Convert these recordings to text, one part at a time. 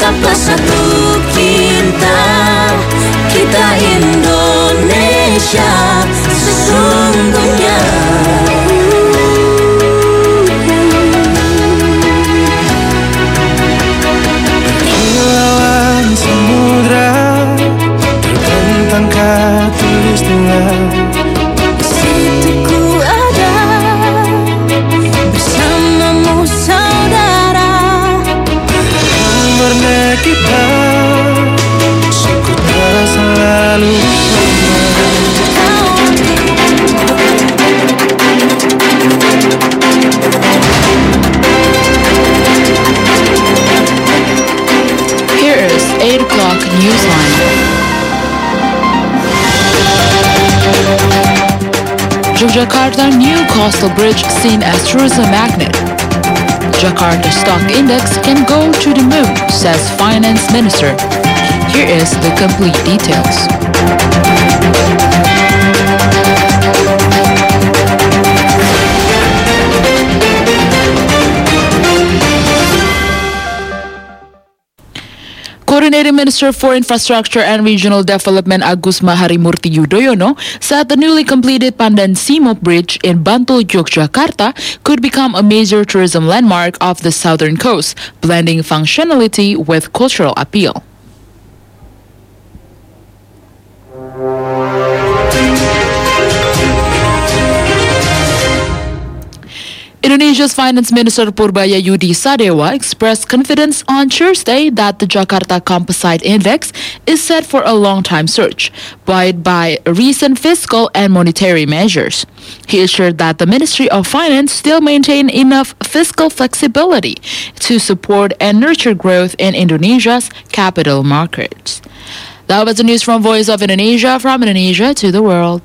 Tetaplah satu kita Indonesia sesungguhnya. Lawan samudra terbentang khatulistiwa. Situ ku ada bersamamu saudara. Warna kita suku tak selalu sama. Here is 8 o'clock Newsline. Yogyakarta new coastal bridge seen as tourism magnet. Jakarta stock index can go to the moon, says finance minister. Here is the complete details. Coordinating Minister for Infrastructure and Regional Development Agusma Harimurti Yudhoyono said the newly completed Pandan Simo Bridge in Bantul, Yogyakarta could become a major tourism landmark of the southern coast, blending functionality with cultural appeal. Indonesia's Finance Minister Purbayayudi Sadewa expressed confidence on Tuesday that the Jakarta Composite Index is set for a long-time surge, buoyed by recent fiscal and monetary measures. He assured that the Ministry of Finance still maintain enough fiscal flexibility to support and nurture growth in Indonesia's capital markets. That was the news from Voice of Indonesia, from Indonesia to the world.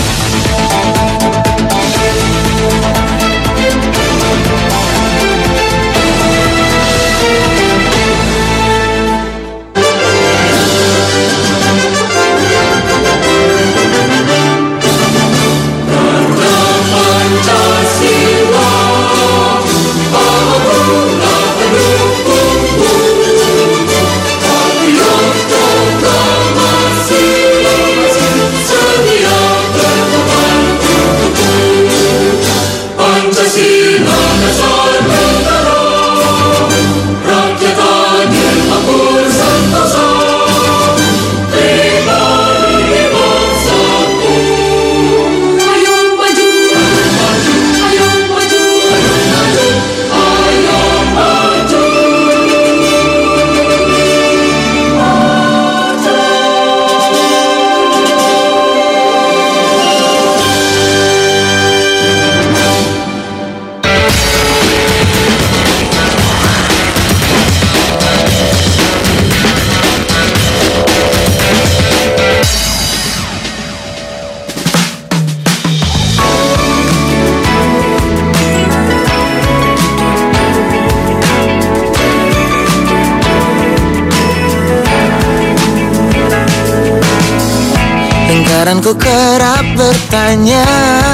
Ku kerap bertanya,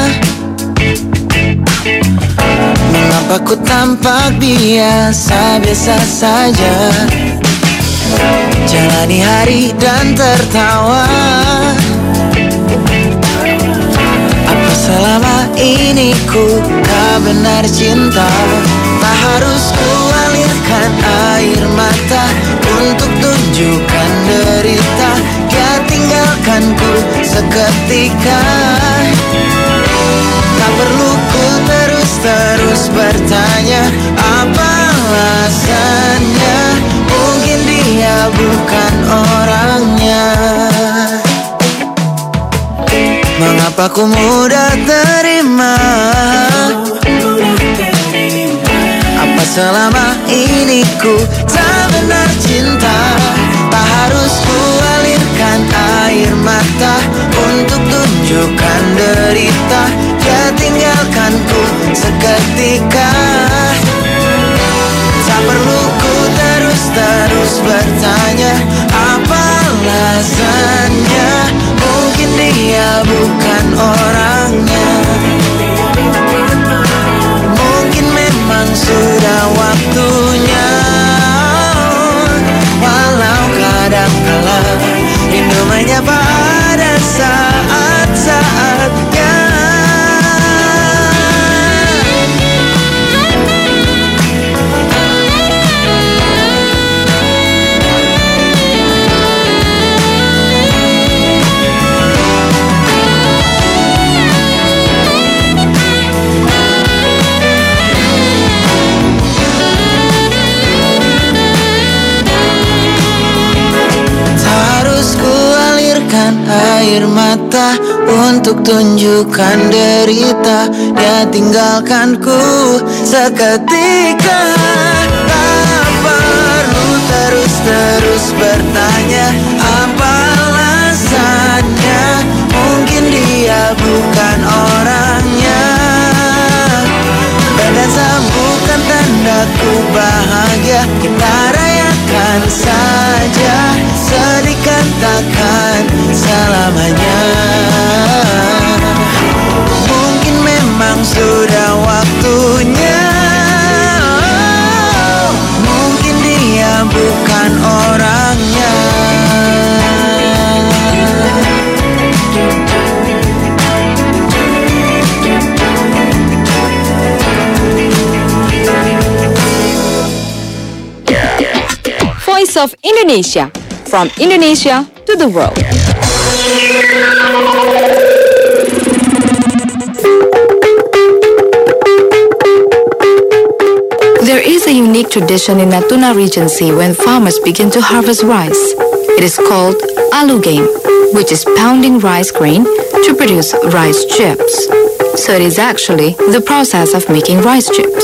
mengapa ku tampak biasa-biasa saja, jalani hari dan tertawa. Apa selama ini ku tak benar cinta? Tak harus ku alirkan air mata untuk tunjukkan derita. Dia tinggalkanku seketika. Tak perlu ku terus bertanya apa alasannya. Mungkin dia bukan orangnya. Mengapa ku mudah terima? Apa selama ini ku tak benar cinta? Tak harus ku alirkan air mata untuk tunjukkan derita. Dia tinggalkanku seketika. Tak perlu ku terus bertanya apa alasannya. Mungkin dia bukan orangnya. Mungkin memang sudah waktunya air mata untuk tunjukkan derita. Dia tinggalkanku seketika. Tak perlu terus bertanya apa alasannya. Mungkin dia bukan orangnya. Berdansa bukan tandaku bahagia. Kita rayakan saja, sedihkan takkan selamanya. Mungkin memang sudah waktunya. Mungkin dia bukan orangnya. Voice of Indonesia, from Indonesia to the world. There is a unique tradition in Natuna Regency when farmers begin to harvest rice. It is called alu game, which is pounding rice grain to produce rice chips. So it is actually the process of making rice chips.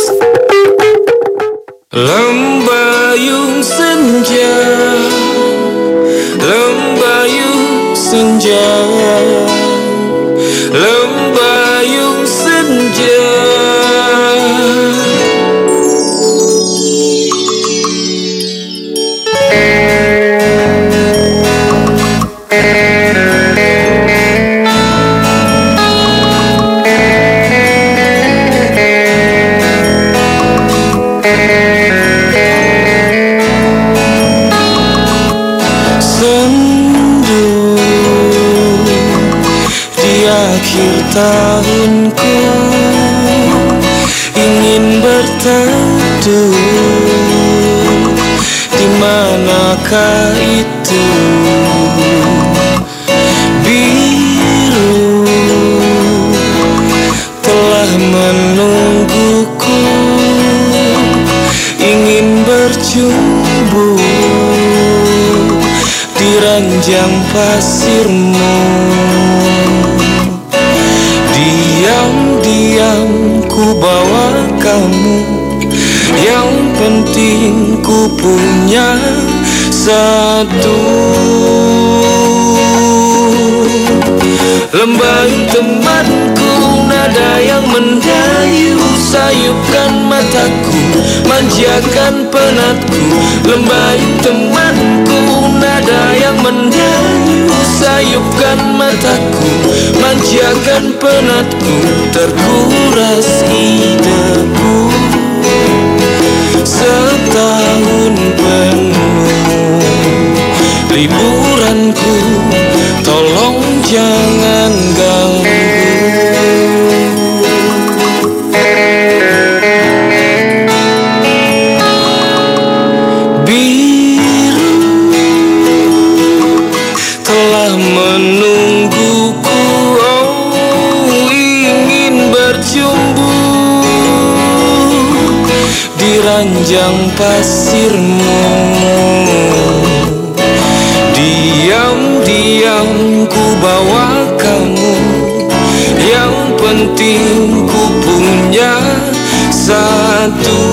Lembayung senja, lembayung senja, lembayung senja. Tahunku ingin berteduh, di manakah itu biru telah menungguku, ingin berjumbu di ranjang pasirmu. Diam-diam ku bawa kamu, yang penting ku punya satu. Lembayung temanku, nada yang mendayu, sayupkan mataku, manjakan penatku. Lembayung temanku, nada yang mendayu, sayupkan mataku, manjakan penatku. Terkuras ideku setahun penuh, liburanku tolong jangan ganggu. Biru telah menungguku, oh ingin berjumbu di ranjang pasirmu. Diam-diam ku bawa kamu, yang penting ku punya satu.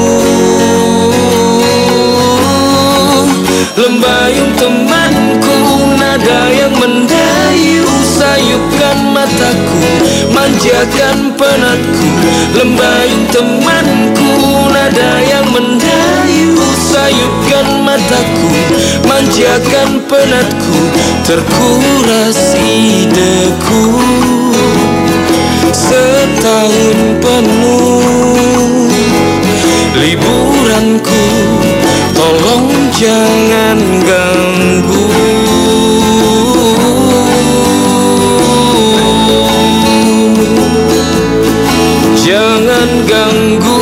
Lembayung temanku, nada yang mendayu, sayupkan mataku, manjakan penatku. Lembayung temanku, nada yang mendayu, sayupkan mataku, manjakan penatku. Terkuras ideku setahun penuh, liburanku tolong jangan ganggu. Jangan ganggu.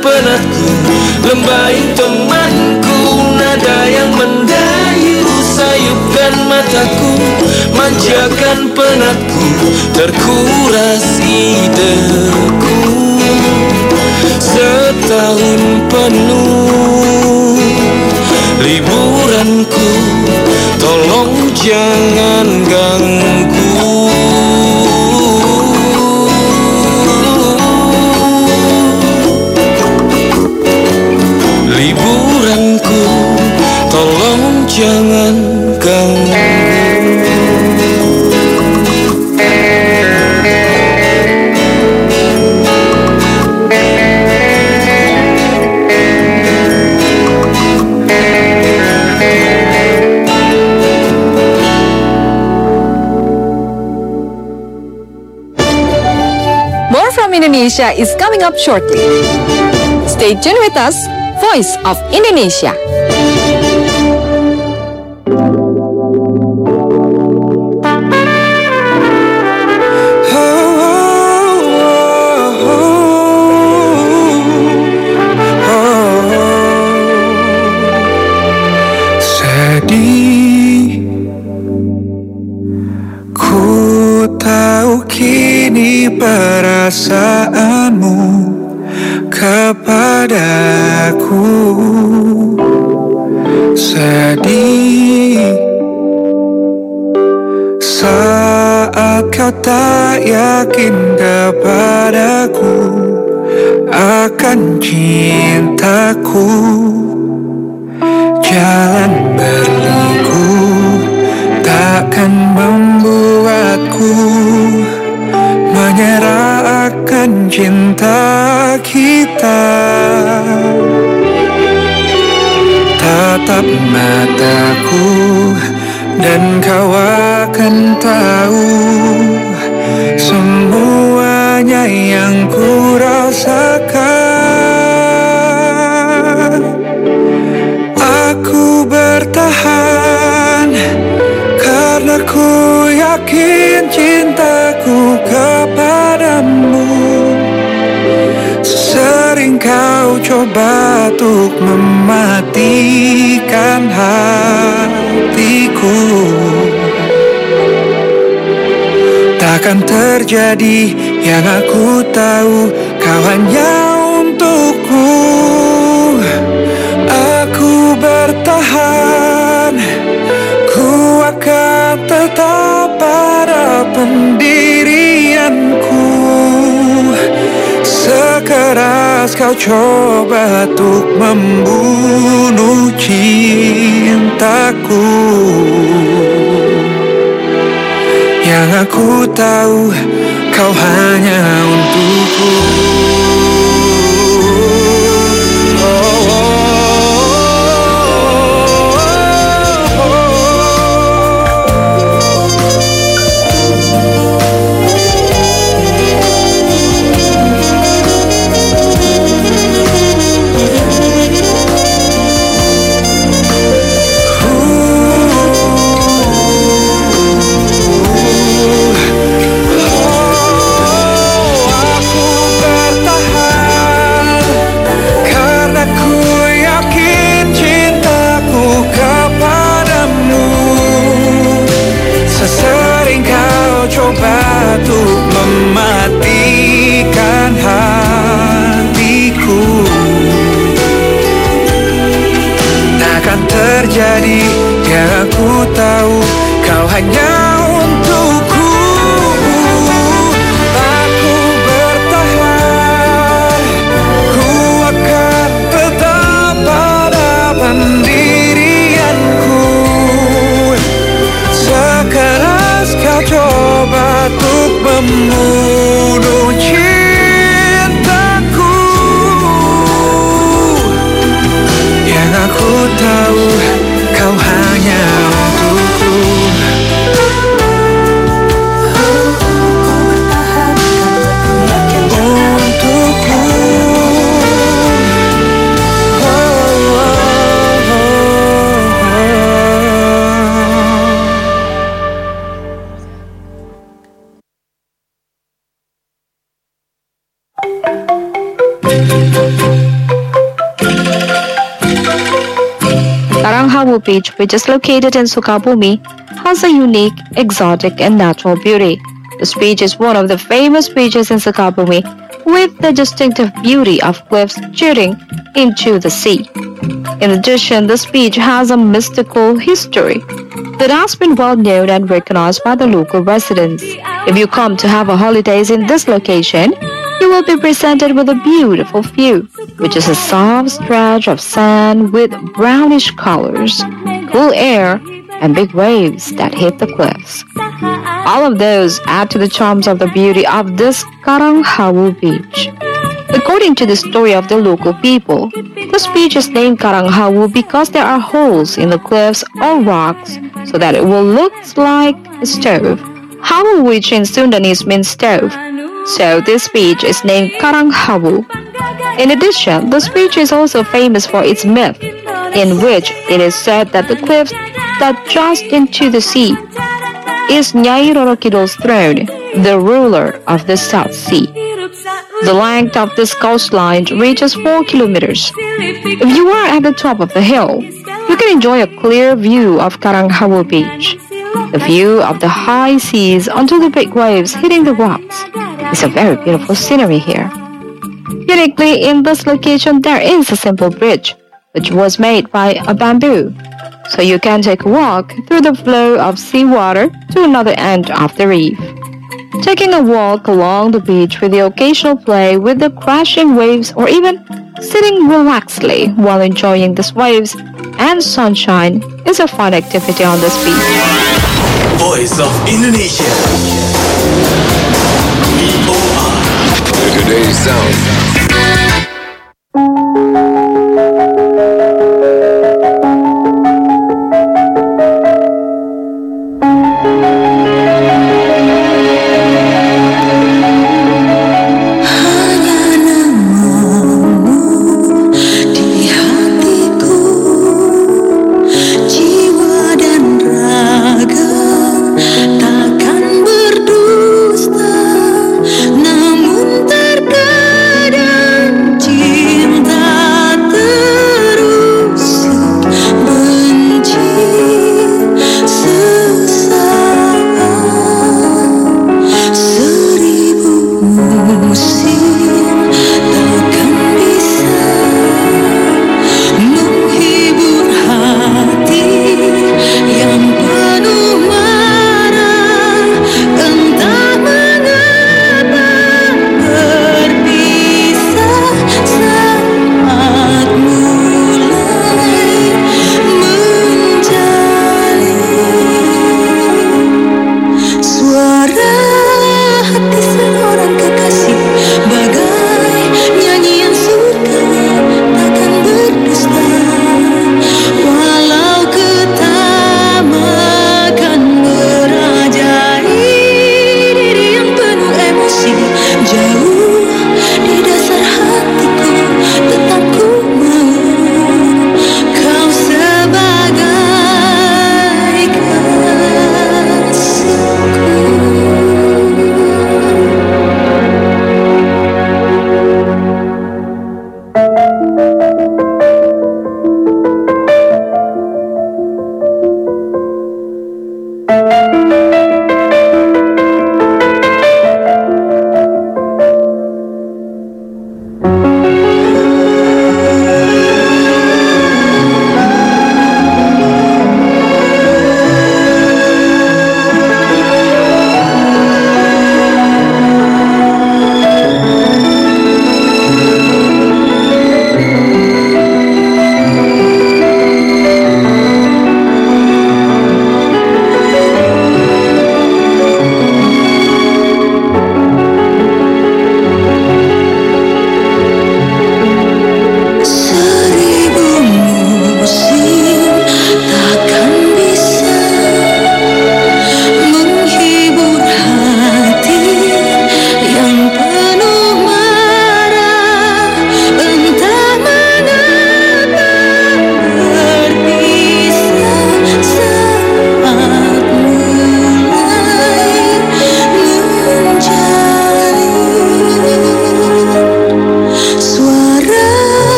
penatku, lembain temanku, nada yang mendayu sayupkan mataku, manjakan penatku, terkuras ideku. Setahun penuh liburanku, tolong jangan ganggu. Liburanku, tolong jangan ganggu. More from Indonesia is coming up shortly. Stay tuned with us, Voice of Indonesia. Sedih, ku tahu kini perasaanmu kepadaku. Sedih saat kau tak yakin kepadaku akan cintaku. Jalan berliku takkan membuatku menyerah akan cinta kita. Tatap mataku dan kau akan tahu semuanya yang ku rasakan. Aku bertahan karena ku yakin cintaku kepadamu. Sering kau coba untuk mematikan hatiku. Takkan terjadi yang aku tahu, kau hanya untukku. Aku bertahan, ku akan tetap pada pendirianku. Sekeras kau coba untuk membunuh cintaku. Yang aku tahu, kau hanya untukku. Untuk mematikan hatiku. Takkan terjadi yang aku tahu, kau hanya untukku. Aku bertahan, ku akan tetap pada pendirianku. Sekeras kau coba untuk membunuh cintaku. Yang aku tahu, kau hanya Hawu Beach, which is located in Sukabumi, has a unique, exotic, and natural beauty. This beach is one of the famous beaches in Sukabumi, with the distinctive beauty of cliffs jutting into the sea. In addition, this beach has a mystical history that has been well known and recognized by the local residents. If you come to have a holidays in this location, you will be presented with a beautiful view, which is a soft stretch of sand with brownish colors, cool air, and big waves that hit the cliffs. All of those add to the charms of the beauty of this Karang Hawu beach. According to the story of the local people, this beach is named Karang Hawu because there are holes in the cliffs or rocks so that it will look like a stove. Hawu, which in Sundanese means stove, so this beach is named Karang Hawu. In addition, this beach is also famous for its myth, in which it is said that the cliffs that just into the sea is Nyai Roro Kidul's throne, the ruler of the South Sea. The length of this coastline reaches 4 kilometers. If you are at the top of the hill, you can enjoy a clear view of Karang Hawu Beach. The view of the high seas onto the big waves hitting the rocks is a very beautiful scenery here. Uniquely, in this location, there is a simple bridge, which was made by a bamboo, so you can take a walk through the flow of seawater to another end of the reef. Taking a walk along the beach with the occasional play with the crashing waves or even sitting relaxedly while enjoying these waves and sunshine is a fun activity on this beach. Voice of Indonesia. VOR. Today's sound. Namun terkadang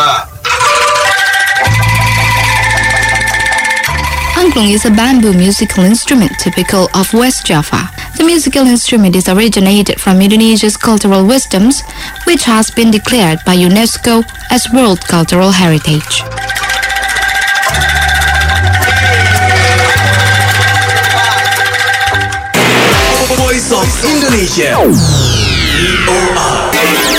Java. Angklung is a bamboo musical instrument typical of West Java. The musical instrument is originated from Indonesia's cultural wisdoms, which has been declared by UNESCO as World Cultural Heritage. Voice of Indonesia. VOA.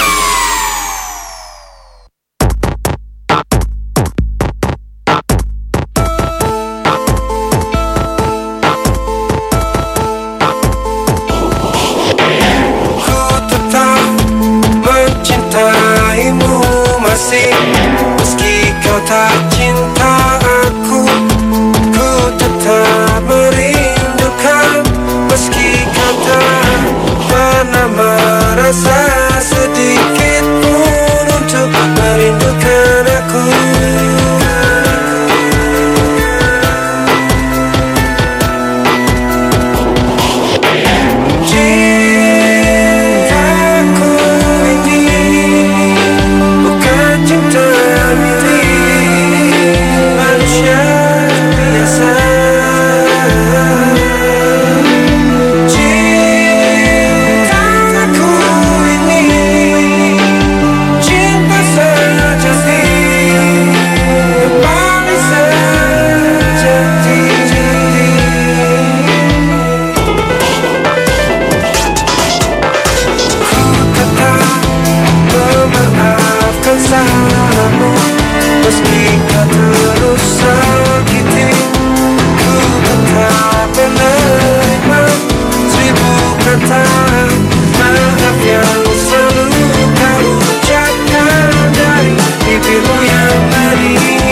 Meski kau tak cinta aku, ku tetap merindukan. Meski kau tak pernah merasa sedikit pun untuk merindukan aku. Meski kau terus sakiti, ku tetap menerima 1000 kata maaf yang selalu kau ucapkan dari bibirmu yang manis.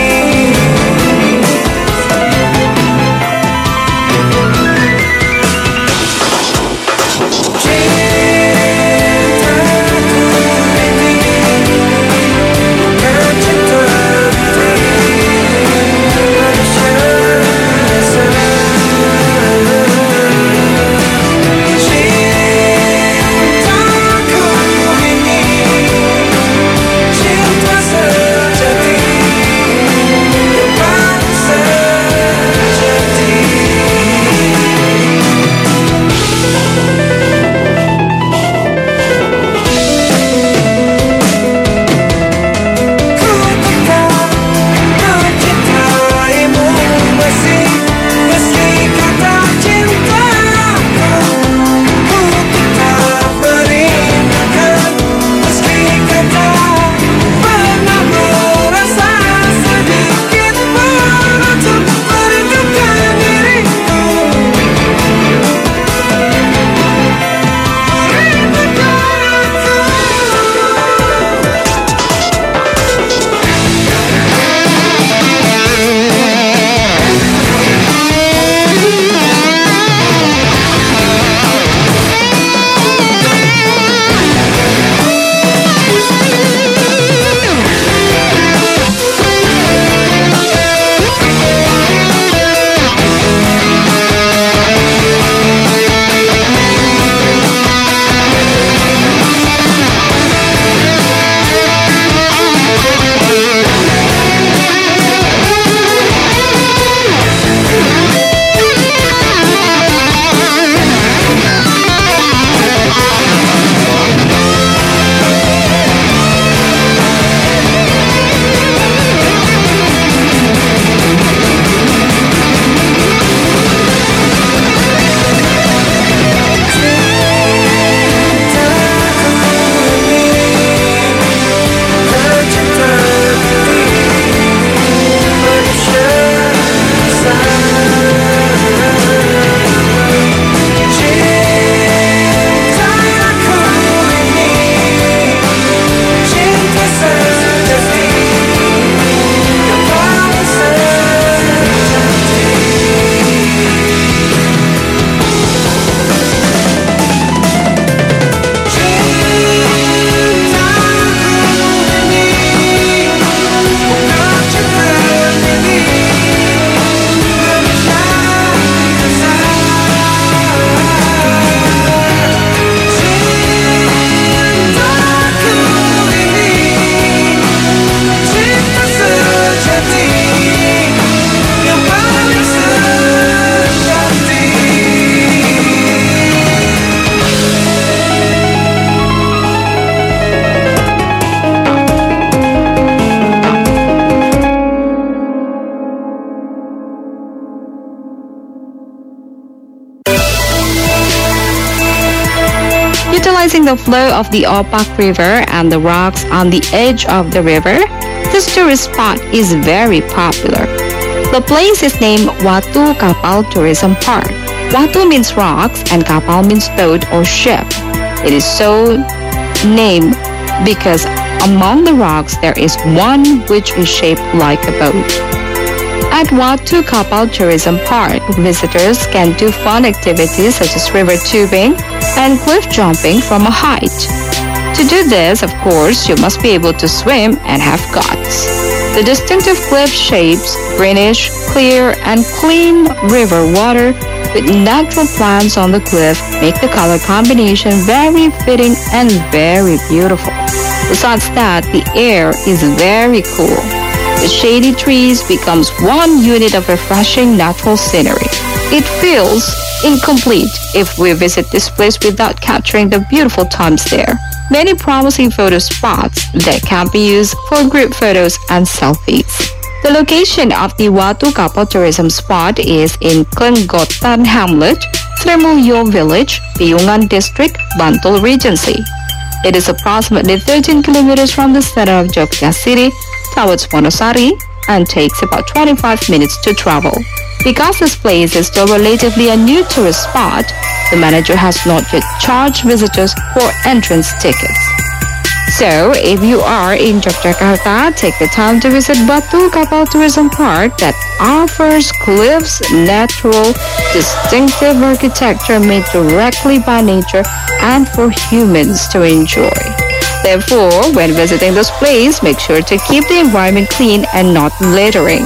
Symbolizing the flow of the Opak River and the rocks on the edge of the river, this tourist spot is very popular. The place is named Watu Kapal Tourism Park. Watu means rocks and Kapal means boat or ship. It is so named because among the rocks there is one which is shaped like a boat. At Watu Kapal Tourism Park, visitors can do fun activities such as river tubing and cliff jumping from a height. To do this, of course, you must be able to swim and have guts. The distinctive cliff shapes, greenish, clear, and clean river water with natural plants on the cliff make the color combination very fitting and very beautiful. Besides that, the air is very cool. The shady trees becomes one unit of refreshing natural scenery. It feels incomplete if we visit this place without capturing the beautiful times there. Many promising photo spots that can be used for group photos and selfies. The location of the Watu Kapal tourism spot is in Klenggotan Hamlet, Tremulyo Village, Piungan District, Bantul Regency. It is approximately 13 kilometers from the center of Jogja City towards Wonosari and takes about 25 minutes to travel. Because this place is still relatively a new tourist spot, the manager has not yet charged visitors for entrance tickets. So, if you are in Yogyakarta, take the time to visit Watu Kapal Tourism Park that offers cliffs, natural, distinctive architecture made directly by nature and for humans to enjoy. Therefore, when visiting this place, make sure to keep the environment clean and not littering.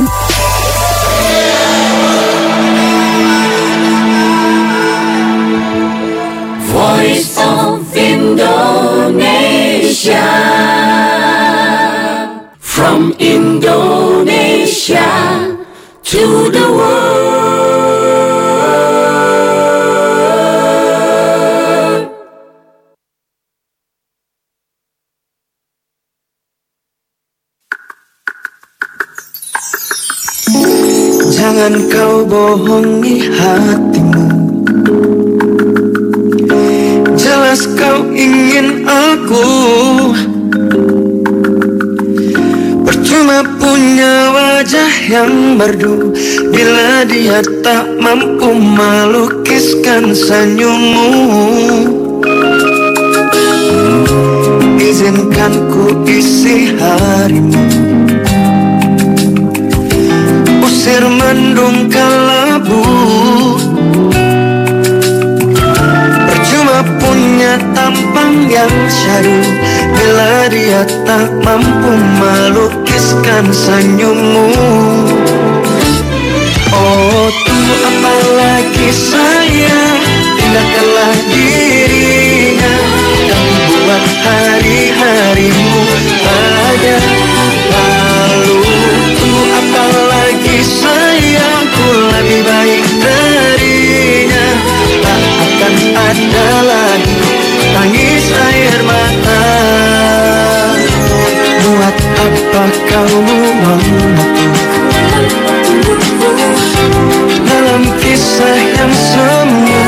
Voice of Indonesia. From Indonesia to the world. Jangan kau bohongi hatimu. Jelas kau ingin aku. Percuma punya wajah yang merdu bila dia tak mampu melukiskan senyummu. Izinkan ku isi harimu, usir mendung kelabu. Percuma punya tampang yang syahdu bila dia tak mampu melukiskan senyummu. Oh, tunggu apa lagi sayang, tinggalkanlah dirinya dan buat hari-harimu bahagia. Lalu tunggu apa lagi sayang, ku lebih baik darinya. Tak akan ada lagi tangis air mata. Buat apa kau buang waktu dalam kisah yang semu?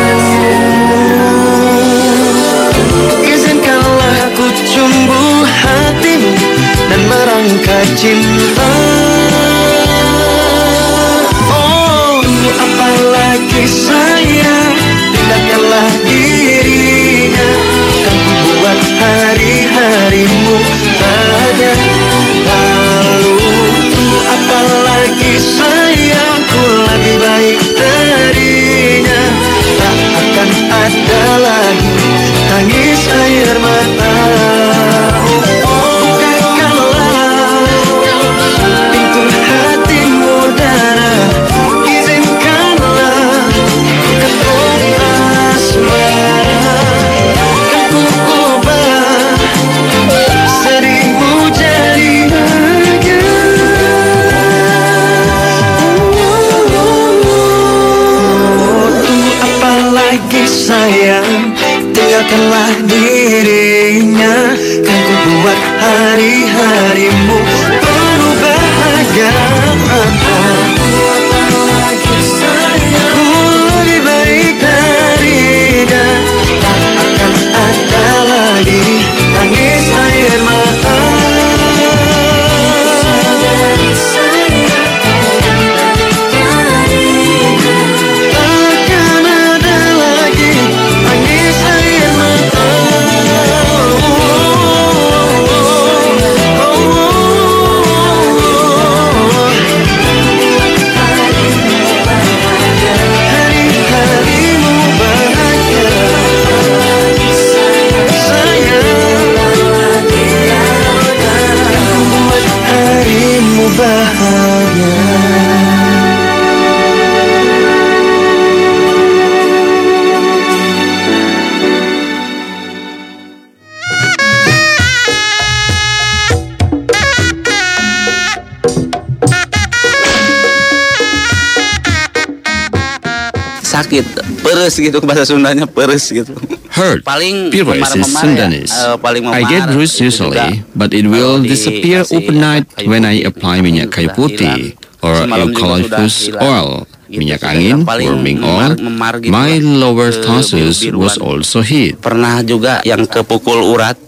Izinkanlah aku cumbu hatimu dan merangkai cinta. Oh, apa lagi sayang, tinggalkanlah dirinya kan ku buat hari-harimu bahagia. Lalu tunggu apa lagi sayang, ku lebih baik darinya. Tak akan ada lagi tangis air mata. Bukakanlah pintu hatimu darah, izinkanlah ku ketuk asmara. Kan ku ubah sedihmu jadi bahagia. Tunggu apa lagi sayang, tinggalkanlah dirinya kan ku buat hari-harimu penuh bahagia. Ku lebih baik darinya. Tak akan ada sakit, peres gitu, bahasa Sundanya peres gitu. Hurt, Paling pires is Sundanese. I get bruised usually, but it will disappear overnight when I apply minyak kayu putih or eucalyptus oil, minyak angin, warming oil. My lower tarsus was also hit. Pernah juga yang kepukul urat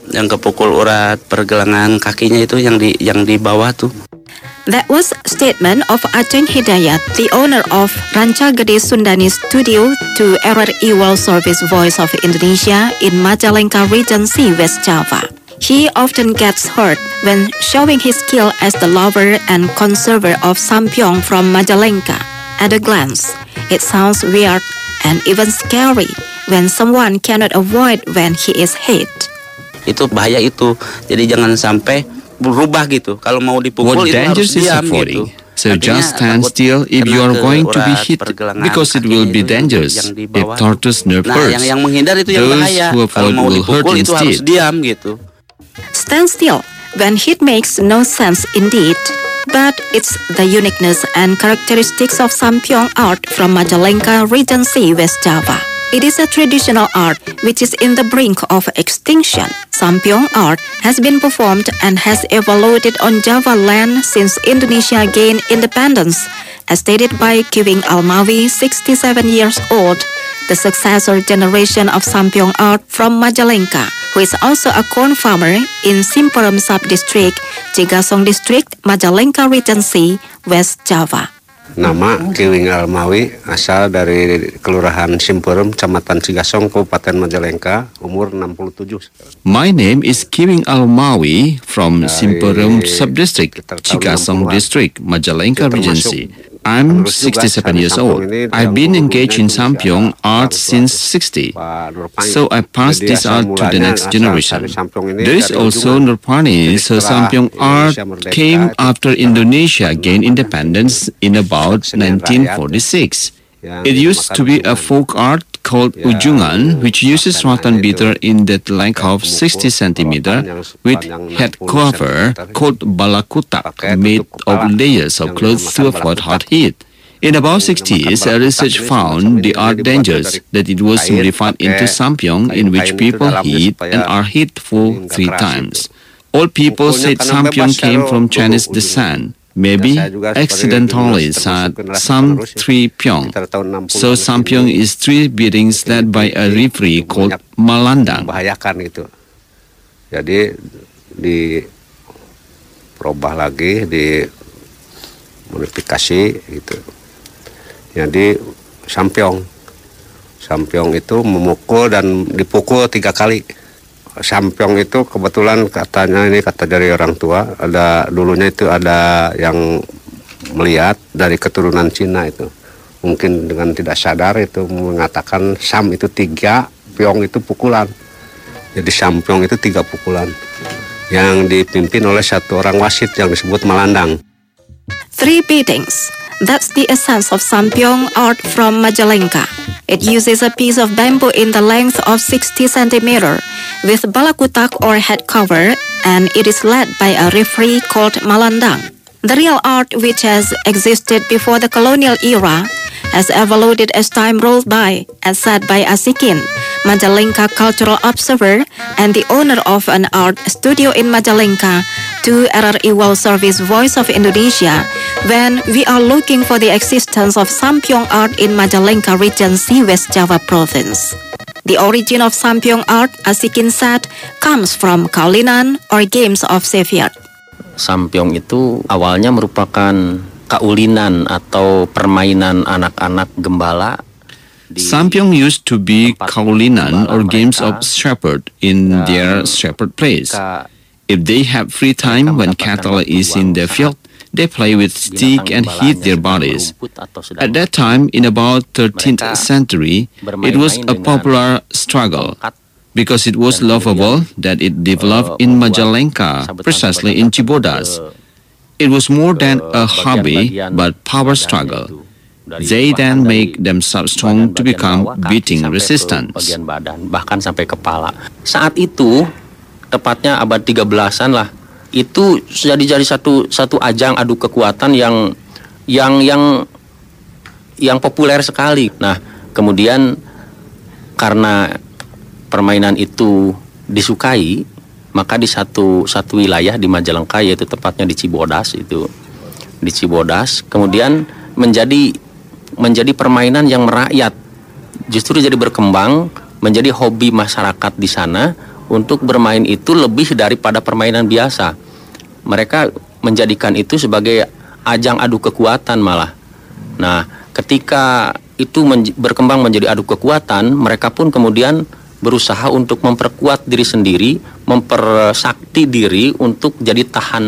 pergelangan kakinya itu yang di bawah tuh. That was statement of Aceh Hidayat, the owner of Ranca Gede Sundanese Studio, to RRI World Service Voice of Indonesia in Majalengka Regency, West Java. He often gets hurt when showing his skill as the lover and conserver of Sampyong from Majalengka. At a glance, it sounds weird and even scary when someone cannot avoid when he is hit. Itu bahaya itu, jadi jangan sampai berubah gitu. Kalau mau dipukul itu harus diam gitu. So just stand still if you are going to be hit, because it will be dangerous if tortoise nerve hurts. Yang menghindar itu yang bahaya. Kalau mau dipukul itu harus diam gitu. Stand still when hit makes no sense indeed. But it's the uniqueness and characteristics of Sampyong art from Majalengka Regency, West Java. It is a traditional art which is in the brink of extinction. Sampyong art has been performed and has evolved on Java land since Indonesia gained independence, as stated by Kiwing Almawi, 67 years old, the successor generation of Sampyong art from Majalengka, who is also a corn farmer in Simperum Sub-District, Cigasong District, Majalengka Regency, West Java. Nama Kiwing Almawi, asal dari Kelurahan Simperum, Kecamatan Cigasong, Kabupaten Majalengka, umur 67. My name is Kiwing Almawi from Simperum Sub-District, Cigasong District, Majalengka Regency. I'm 67 years old. I've been engaged in Sampyong art since 60. So I passed this art to the next generation. There is also Nurpani, so Sampyong art came after Indonesia gained independence in about 1946. It used to be a folk art called Ujungan, which uses rattan beater in that length of 60 centimeter with head cover called balakutak, made of layers of clothes to avoid hot heat. In about 60s, research found the art dangerous, that it was modified into Sampyong, in which people hit and are hit for 3 times. All people said Sampyong came from Chinese descent. Maybe accidentally said Sam 3 Pyong. So Sampyong is 3 beatings led by a referee called Malandang. Membahayakan gitu. Jadi diperubah lagi, dimodifikasi gitu. Jadi Sampyong itu memukul dan dipukul 3 kali. Sampyong itu kebetulan katanya, ini kata dari orang tua, dulunya itu ada yang melihat dari keturunan Cina itu. Mungkin dengan tidak sadar itu mengatakan Sam itu 3, Pyong itu pukulan. Jadi Sampyong itu 3 pukulan yang dipimpin oleh 1 orang wasit yang disebut Malandang. 3 beatings. That's the essence of Sampyong art from Majalengka. It uses a piece of bamboo in the length of 60 centimeter with balakutak or head cover, and it is led by a referee called Malandang. The real art, which has existed before the colonial era, has evolved as time rolled by, as said by Asikin, Majalengka cultural observer and the owner of an art studio in Majalengka, to RRI World Service Voice of Indonesia, when we are looking for the existence of Sampyong art in Majalengka Regency, West Java Province. The origin of Sampyong art, Asikin said, comes from kaulinan or games of Sevier. Sampyong itu awalnya merupakan kaulinan atau permainan anak-anak gembala. Sampyong used to be kaulinan or games of shepherd in their shepherd place. If they have free time when cattle is in their field, they play with stick and heat their bodies. At that time, in about 13th century, it was a popular struggle. Because it was lovable that it developed in Majalengka, precisely in Cibodas. It was more than a hobby, but power struggle. They then make themselves strong to become beating resistant. Bagian badan, bahkan sampai kepala. Saat itu, tepatnya abad 13-an lah, itu jadi satu ajang adu kekuatan yang populer sekali. Nah, Kemudian karena permainan itu disukai, maka di satu wilayah di Majalengka, yaitu tepatnya di Cibodas kemudian menjadi permainan yang merakyat, justru jadi berkembang menjadi hobi masyarakat di sana untuk bermain itu lebih daripada permainan biasa. Mereka menjadikan itu sebagai ajang adu kekuatan malah. Nah, ketika itu berkembang menjadi adu kekuatan, mereka pun kemudian berusaha untuk memperkuat diri sendiri, mempersakti diri untuk jadi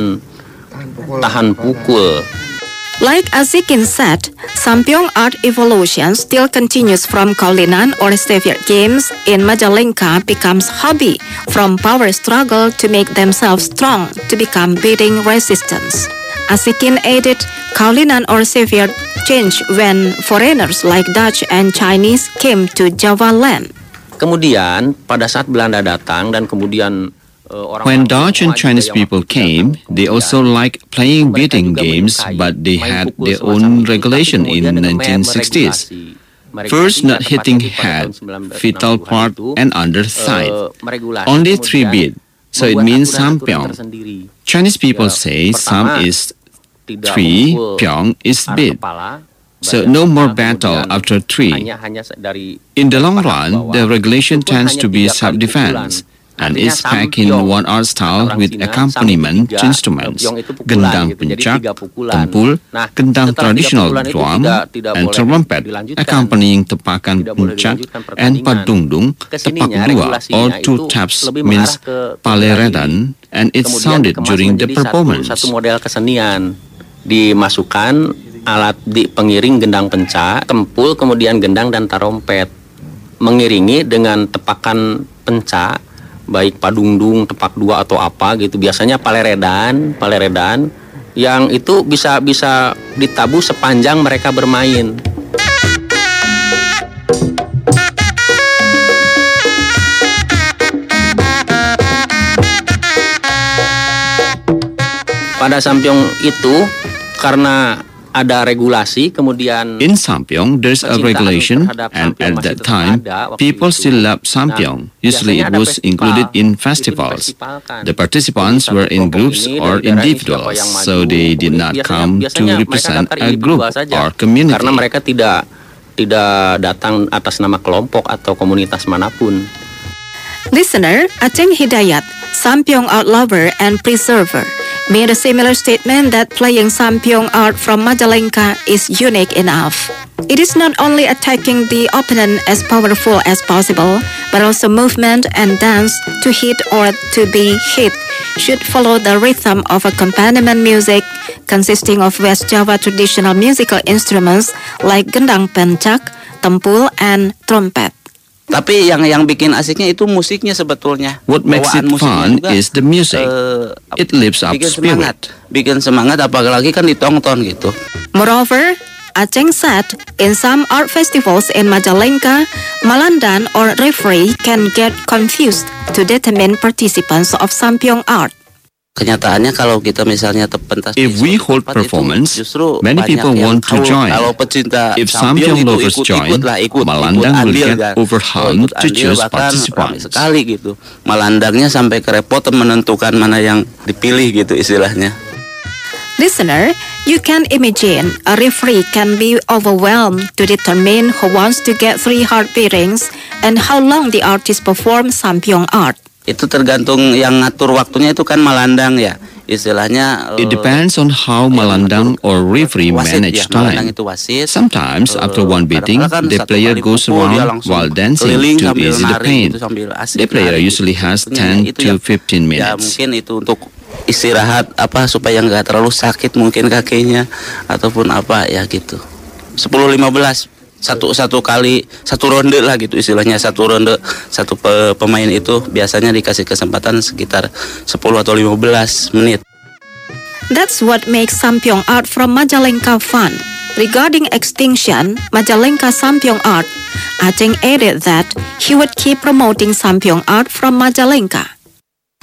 tahan pukul. Like Azikin said, Sampyong art evolution still continues from Kaulinan or Stevia games in Majalengka becomes hobby, from power struggle to make themselves strong to become beating resistance. Azikin added, Kaulinan or Stevia changed when foreigners like Dutch and Chinese came to Java land. Kemudian pada saat Belanda datang dan kemudian when Dutch and Chinese people came, they also liked playing beating games, but they had their own regulation in the 1960s. First, not hitting head, vital part, and underside. Only 3 beat, so it means Sampyong. Chinese people say Sam is 3, Pyong is beat. So no more battle after 3. In the long run, the regulation tends to be self-defense, and is packed in one art style with accompaniment instruments, gendang pencak, tempul, gendang traditional drum, and trumpet accompanying tepakan pencak, and padungdung, tepak dua, or 2 taps means paleredan, and it sounded during the performance. Satu model kesenian dimasukkan alat di pengiring gendang pencak, tempul, kemudian gendang dan tarompet, mengiringi dengan tepakan pencak, baik padungdung, tepak dua atau apa gitu. Biasanya paleredan yang itu bisa ditabuh sepanjang mereka bermain. Pada Sampyong itu karena ada regulasi, kemudian in Sampyong there's a regulation, and at that time people still love Sampyong. Usually it was included in festivals. The participants were in groups or individuals, so they did not come to represent a group or community. Karena mereka tidak datang atas nama kelompok atau komunitas manapun. Listener, Aceng Hidayat, Sampyong art lover and preserver, made a similar statement that playing Sampyong art from Majalengka is unique enough. It is not only attacking the opponent as powerful as possible, but also movement and dance to hit or to be hit should follow the rhythm of accompaniment music consisting of West Java traditional musical instruments like gendang pencak, tempul, and trumpet. Tapi yang bikin asiknya itu musiknya sebetulnya. What makes it fun is the music. It lifts up spirit. Bikin semangat, apalagi kan ditonton gitu. Moreover, Aceng said, in some art festivals in Majalengka, Malandan or referee can get confused to determine participants of Sampyong art. Kenyataannya kalau kita misalnya pentas, if we hold performance, many people want to join. If Sampyong lovers join, Malandang will get overwhelmed to choose participants. Sekali gitu, Malandangnya sampai kerepotan menentukan mana yang dipilih gitu istilahnya. Listener, you can imagine a referee can be overwhelmed to determine who wants to get 3 heart beatings and how long the artist performs Sampyong art. Itu tergantung yang ngatur waktunya itu kan Malandang ya. Istilahnya it depends on how Malandang or referee manage time. Sometimes after one beating, the player goes around while dancing to ease the pain. The player usually has 10 to 15 minutes. Ya mungkin itu untuk istirahat supaya nggak terlalu sakit mungkin kakinya ataupun apa ya gitu. 10-15 satu kali satu ronde lah gitu istilahnya, satu ronde satu pemain itu biasanya dikasih kesempatan sekitar 10 atau 15 menit. That's what makes Sampyong art from Majalengka fun. Regarding extinction, Majalengka Sampyong art, Aceng added that he would keep promoting Sampyong art from Majalengka.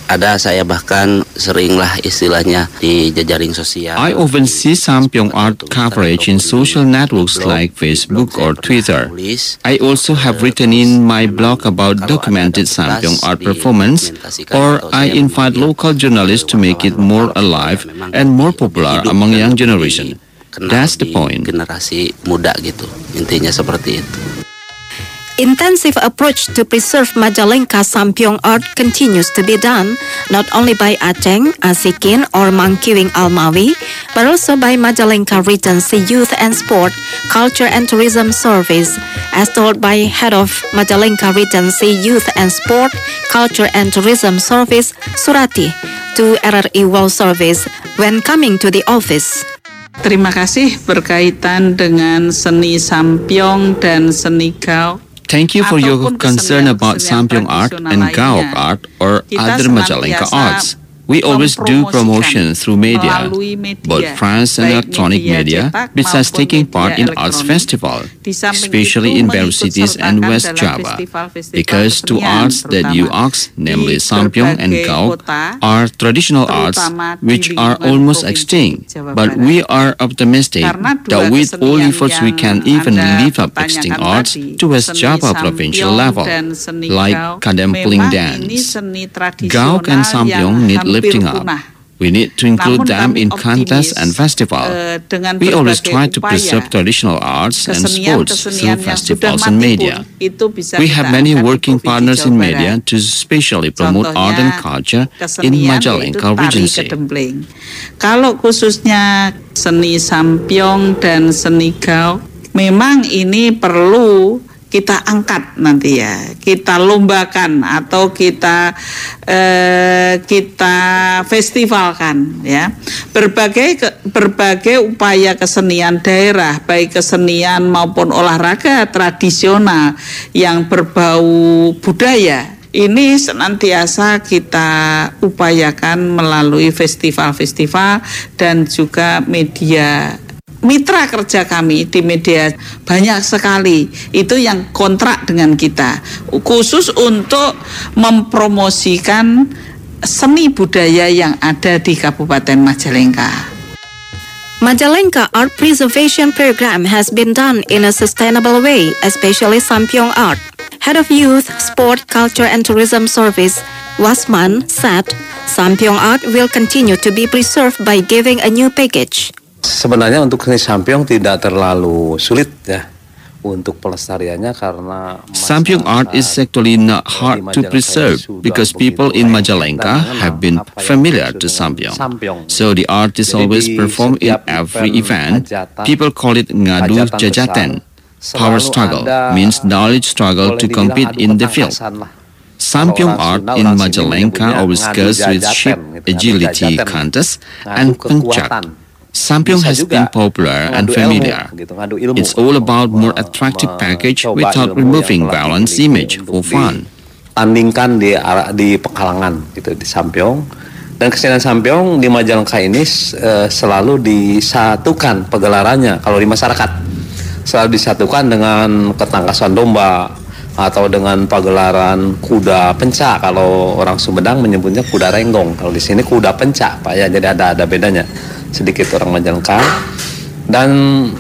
Ada, saya bahkan seringlah istilahnya di jejaring sosial. I often see Sampyeong art coverage in social networks like Facebook or Twitter. I also have written in my blog about documented Sampyeong art performance, or I invite local journalists to make it more alive and more popular among young generation. That's the point. Generasi muda gitu, intinya seperti itu. Intensive approach to preserve Majalengka Sampyeong art continues to be done not only by Aceng, Asikin, or Mangkiwing Almawi, but also by Majalengka Regency Youth and Sport, Culture and Tourism Service, as told by Head of Majalengka Regency Youth and Sport, Culture and Tourism Service, Surati, to RRI World Service when coming to the office. Terima kasih berkaitan dengan seni Sampyeong dan seni Gaok. Thank you for your concern about Sampyeong art and Gaok art or other Majalengka arts. We always do promotion through media, both press and electronic media, besides taking part in arts festival, especially in various cities and West Java. Because two arts that you asked, namely Sampyeong and Gaok, are traditional arts which are almost extinct. But we are optimistic that with all efforts we can even lift up extinct arts to West Java provincial level, like Kadempling dance. Gaok and Sampyeong need lifting up. We need to include them in contests and festivals. We always try to preserve traditional arts and sports through festivals and media. We have many working partners in media to specially promote art and culture in Majalengka Regency. Kalau khususnya seni Sampyeong dan seni Gaok, memang ini perlu kita angkat nanti ya, kita lombakan atau kita festivalkan ya. Berbagai upaya kesenian daerah, baik kesenian maupun olahraga tradisional yang berbau budaya, ini senantiasa kita upayakan melalui festival-festival dan juga media. Mitra kerja kami di media banyak sekali, itu yang kontrak dengan kita, khusus untuk mempromosikan seni budaya yang ada di Kabupaten Majalengka. Majalengka Art Preservation Program has been done in a sustainable way, especially Sampyeong art. Head of Youth, Sport, Culture and Tourism Service, Wasman, said Sampyeong art will continue to be preserved by giving a new package. Sebenarnya untuk seni Sampyeong tidak terlalu sulit ya untuk pelestariannya karena Sampyeong art is actually not hard to preserve because people in Majalengka have been familiar to Sampyeong. So the art is always performed in every event. People call it ngadu jajatan. Power struggle means knowledge struggle to compete in the field. Sampyeong art in Majalengka always goes with sheep agility contest and pencak. Sampyeong has been popular and familiar. It's all about more attractive package without removing balance image for fun. Tandingkan di Pekalongan gitu di Sampyeong, dan kesenian Sampyeong di Majalengka ini selalu disatukan pegelarannya. Kalau di masyarakat selalu disatukan dengan ketangkasan domba atau dengan pagelaran kuda pencak. Kalau orang Sumedang menyebutnya kuda renggong, kalau di sini kuda pencak Pak ya, jadi ada bedanya sedikit orang Majalengka. Dan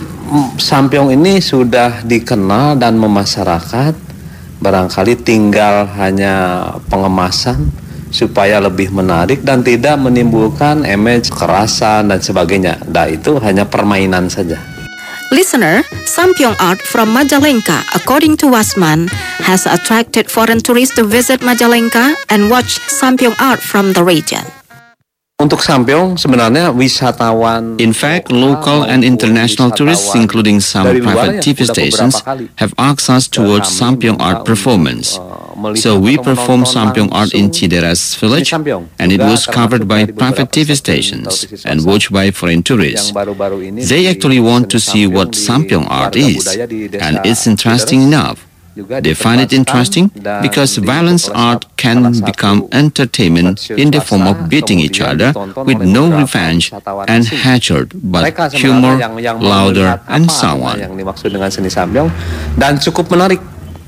Sampyeong ini sudah dikenal dan memasyarakat, barangkali tinggal hanya pengemasan supaya lebih menarik dan tidak menimbulkan image kekerasan dan sebagainya. Nah, itu hanya permainan saja. Listener, Sampyeong art from Majalengka, according to Wasman, has attracted foreign tourists to visit Majalengka and watch Sampyeong art from the region. Untuk Sampyeong sebenarnya wisatawan. In fact, local and international tourists, including some private TV stations, have asked us to watch Sampyeong art performance. So we performed Sampyeong art in Cideras village, and it was covered by private TV stations and watched by foreign tourists. They actually want to see what Sampyeong art is, and it's interesting enough. They find it interesting because violence art can become entertainment in the form of beating each other with no revenge and hatred, but humor, laughter, and so on. Yang dimaksud dengan seni Sampyeong dan cukup menarik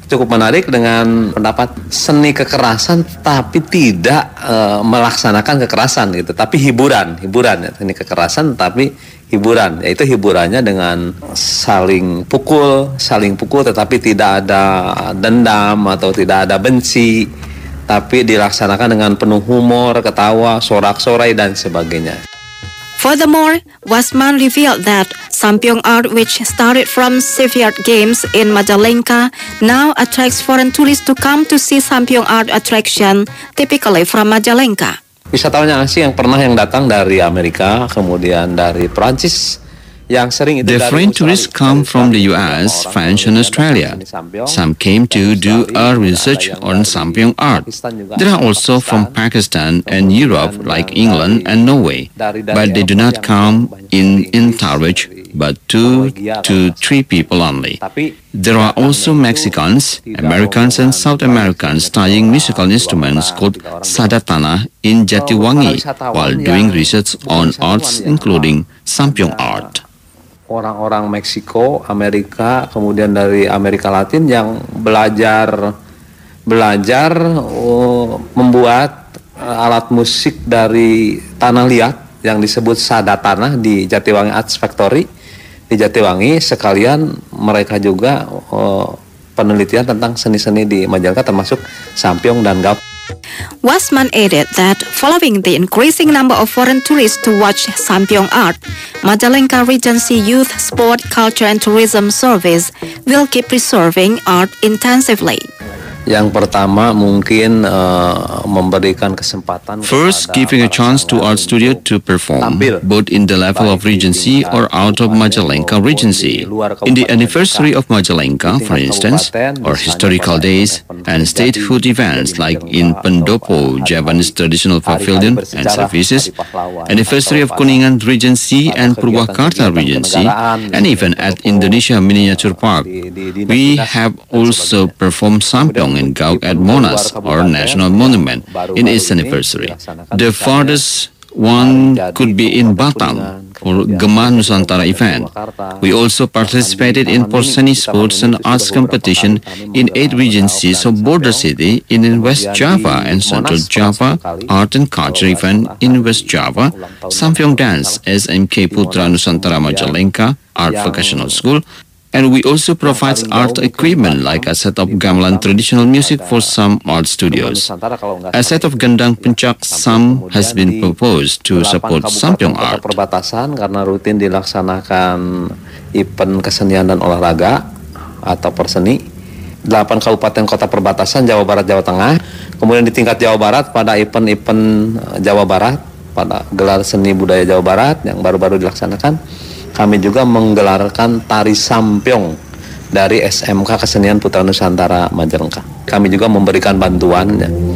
cukup menarik dengan pendapat seni kekerasan tapi tidak melaksanakan kekerasan gitu, tapi hiburan ya. Seni kekerasan tapi hiburan, yaitu hiburannya dengan saling pukul tetapi tidak ada dendam atau tidak ada benci, tapi dilaksanakan dengan penuh humor, ketawa, sorak-sorai dan sebagainya. Furthermore, Wasman revealed that Sampyeong art, which started from Shipyard Games in Majalengka, now attracts foreign tourists to come to see Sampyeong art attraction, typically from Majalengka. Wisatawan asing yang pernah datang dari Amerika, kemudian dari Perancis, yang sering itu The foreign tourists come from the US, France, and Australia. Some came to do art research on Sampyeong art. There are also from Pakistan and Europe, like England and Norway, but they do not come in entourage, but 2 to 3 people only. There are also Mexicans, Americans, and South Americans studying musical instruments called sadatana in Jatiwangi while doing research on arts including Sampyeong art. Orang-orang Meksiko, Amerika, kemudian dari Amerika Latin yang belajar membuat alat musik dari tanah liat yang disebut sadatana di Jatiwangi Arts Factory di Jatiwangi. Sekalian mereka juga penelitian tentang seni-seni di Majalengka termasuk Sampyeong dan Gaok. Wasman added that following the increasing number of foreign tourists to watch Sampyeong art, Majalengka Regency Youth, Sport, Culture and Tourism Service will keep preserving art intensively. Yang pertama mungkin memberikan kesempatan. First, giving a chance to art studio to perform, both in the level of Regency or out of Majalengka Regency. In the anniversary of Majalengka, for instance, or historical days and statehood events like in Pendopo, Javanese Traditional Pavilion and Services, anniversary of Kuningan Regency and Purwakarta Regency, and even at Indonesia Miniature Park. We have also performed Sampyeong and Gaok at Monas, our national monument, in its anniversary. The farthest one could be in Batam for Gemah Nusantara event. We also participated in Porseni Sports and Arts competition in 8 regencies of border city in West Java and Central Java, art and culture event in West Java, Sampyeong Dance, SMK Putra Nusantara Majalengka, Art Vocational School, and we also provide art equipment like a set of gamelan traditional music for some art studios. A set of gendang pencak Sam has been proposed to support Sampyeong art. Perbatasan karena rutin dilaksanakan event kesenian dan olahraga atau perseni. 8 kabupaten kota perbatasan Jawa Barat, Jawa Tengah. Kemudian di tingkat Jawa Barat pada event-event Jawa Barat, pada gelar seni budaya Jawa Barat yang baru-baru dilaksanakan. Kami juga menggelarkan tari Sampyeong dari SMK Kesenian Putra Nusantara Majalengka. Kami juga memberikan bantuan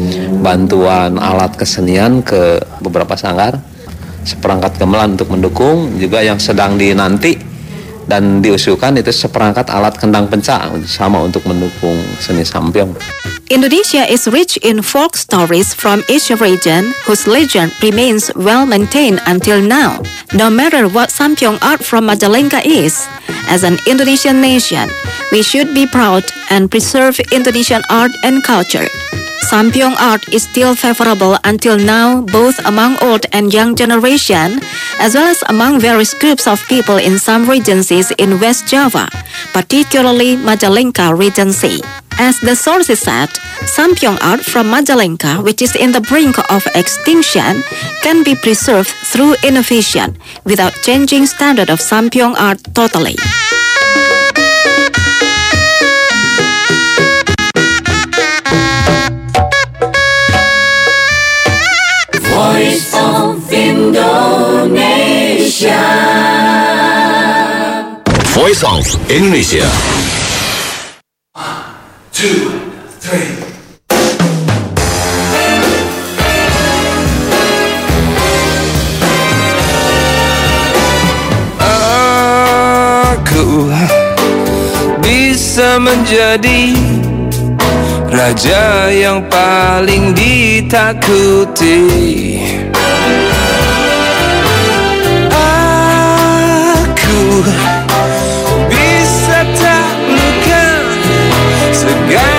alat kesenian ke beberapa sanggar, seperangkat gamelan untuk mendukung, juga yang sedang dinanti dan diusulkan itu seperangkat alat kendang pencak sama untuk mendukung seni Sampyeong. Indonesia is rich in folk stories from each region whose legend remains well maintained until now. No matter what Sampyeong art from Majalengka is, as an Indonesian nation, we should be proud and preserve Indonesian art and culture. Sampyeong art is still favorable until now both among old and young generation, as well as among various groups of people in some regencies in West Java, particularly Majalengka Regency. As the sources said, Sampyeong art from Majalengka, which is in the brink of extinction, can be preserved through innovation without changing standard of Sampyeong art totally. Voice of Indonesia. Voice of Indonesia. 1, 2, 3. Aku bisa menjadi raja yang paling ditakuti. Aku bisa taklukkan segala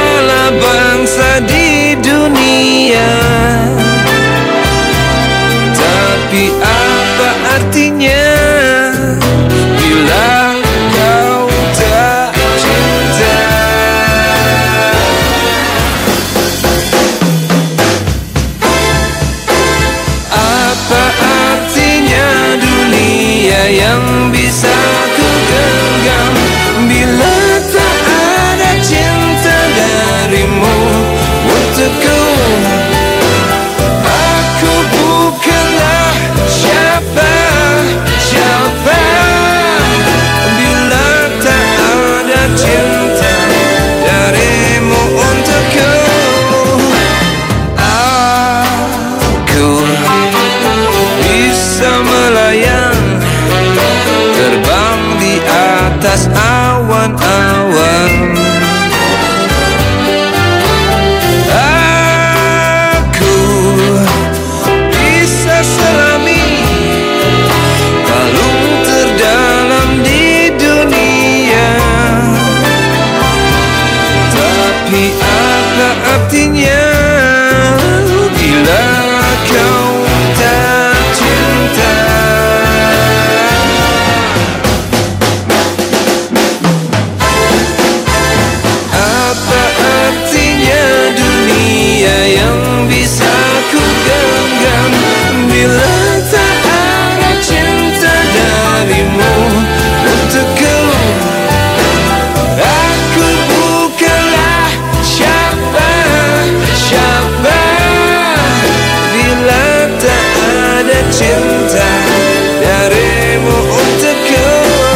atas awan-awan. Aku bisa selami palung terdalam di dunia, tapi apa artinya bila kau tak cinta? Apa artinya dunia yang bisa ku genggam bila tak ada cinta darimu untukku? Aku bukanlah siapa-siapa bila tak ada cinta darimu untukku.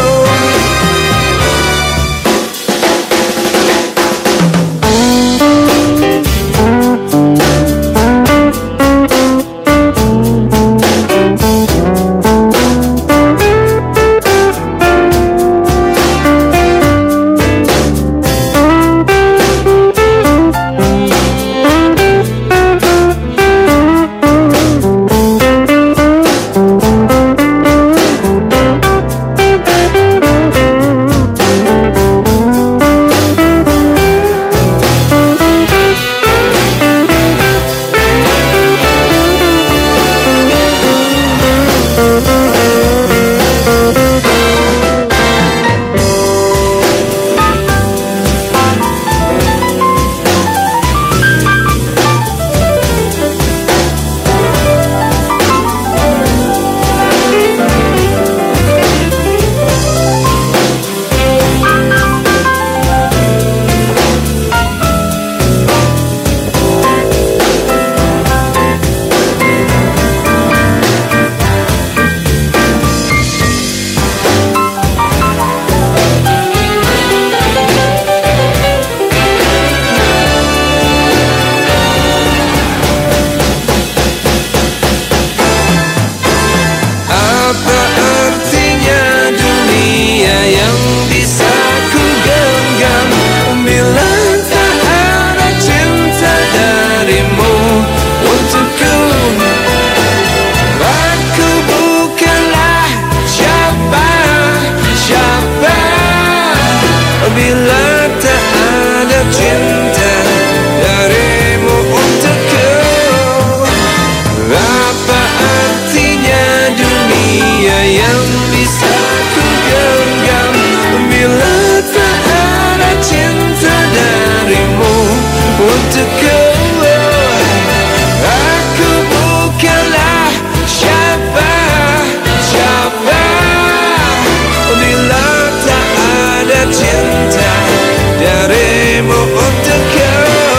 Apa artinya dunia yang bisa ku genggam bila tak ada cinta darimu untukku? Aku bukanlah siapa-siapa bila tak ada cinta darimu untukku. Apa artinya dunia yang bisa ku genggam bila tak ada cinta darimu untukku? Aku bukanlah siapa-siapa bila tak ada cinta darimu untukku.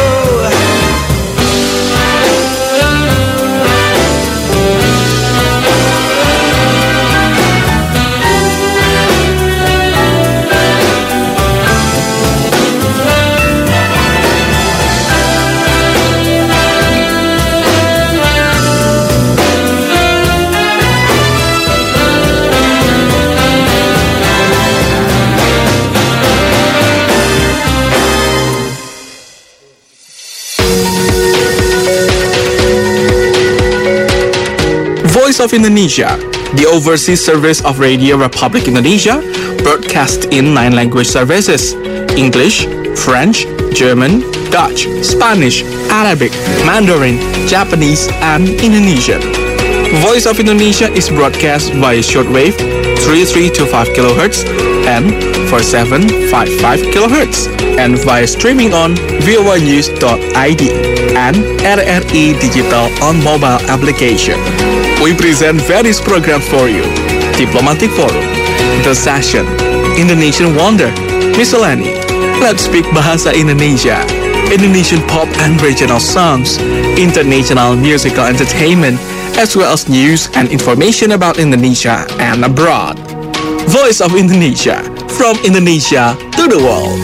Voice of Indonesia, the overseas service of Radio Republic Indonesia, broadcast in 9 language services: English, French, German, Dutch, Spanish, Arabic, Mandarin, Japanese, and Indonesian. Voice of Indonesia is broadcast via shortwave 3325 kHz and 4755 kHz and via streaming on voanews.id and RRI Digital on mobile application. We present various programs for you: Diplomatic Forum, The Session, Indonesian Wonder, Miscellany, Let's Speak Bahasa Indonesia, Indonesian pop and regional songs, international musical entertainment, as well as news and information about Indonesia and abroad. Voice of Indonesia, from Indonesia to the world.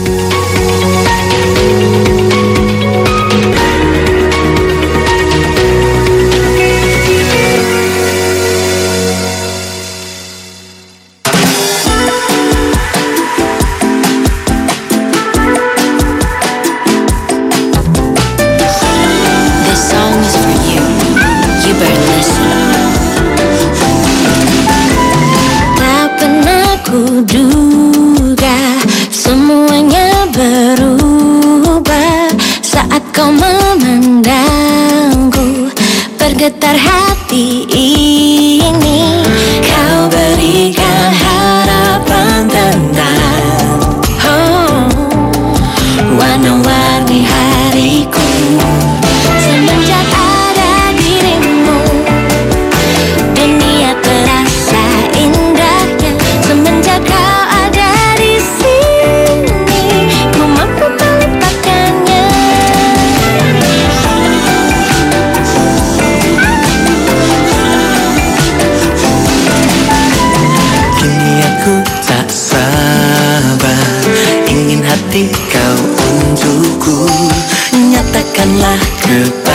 hati kau untukku, nyatakanlah kepada